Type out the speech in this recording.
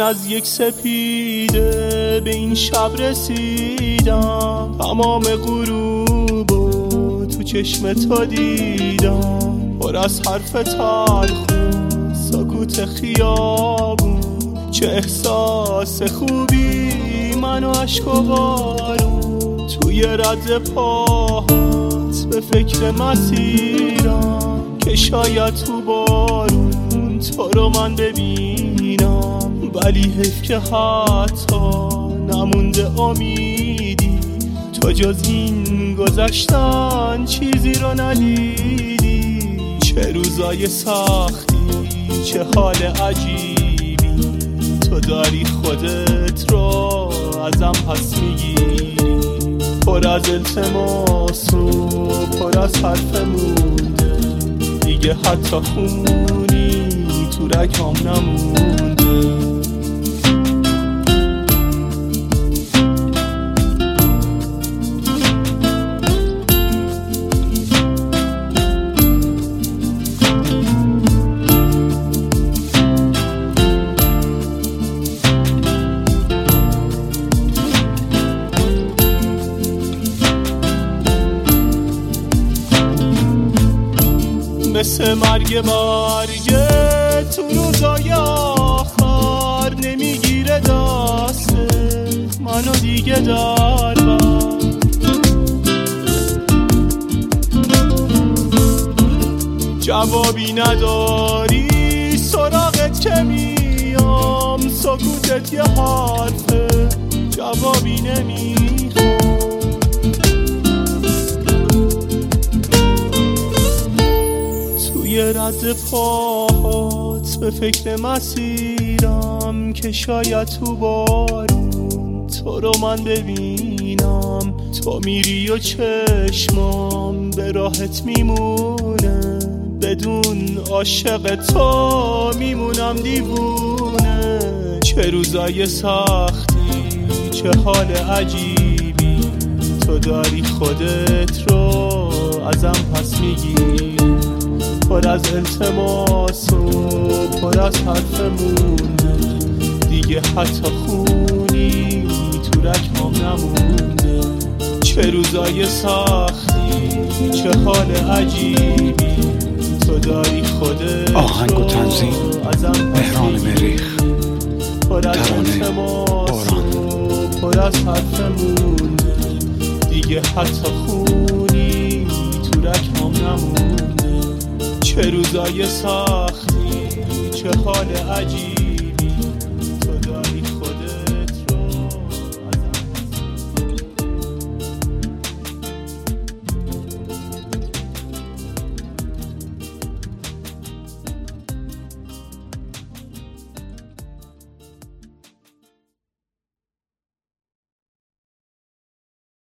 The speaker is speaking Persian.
از یک سپیده به این شب رسیدم، تمام غروبو تو چشم تو دیدم، پر از حرف تلخ و سکوت خیابون. چه احساس خوبی من و عشق و بارون، توی رد پاهات به فکر مسیرم که شاید تو بارون تو رو من ببینم. ولی حیف که حتی نمونده امیدی، تو جز این گذشتن چیزی رو ندیدی. چه روزای سختی، چه حال عجیبی، تو داری خودت رو ازم پس میگیری. پر از التماس و پر از حرف مونده، دیگه حتی خونی تو رگام نمونده. مثل مرگ تو روزای آخر نمیگیره دست منو دیگه در بر. جوابی نداری سراغت که میام، سکوتت یه حرفه جوابی نمیخوام. توی رد پاهات به فکر مسیرم که شاید تو بارون تو رو من ببینم. تو میری و چشمام به راحت میمونه، بدون عاشق تو میمونم دیوونه. چه روزای سختی، چه حال عجیبی، تو داری خودت رو ازم پس میگیری. پر از التماس و پر از حرف مونده، دیگه حتی خونی تو رگام نمونده. چه روزای سختی، چه حال عجیبی، تو داری خودت آهنگ و تنظیم مهران مریخ، پر از التماس و پر از حرف مونده، دیگه حتی خونی تو رگام نمونده. چه روزای سختی، چه حال عجیبی، تو داری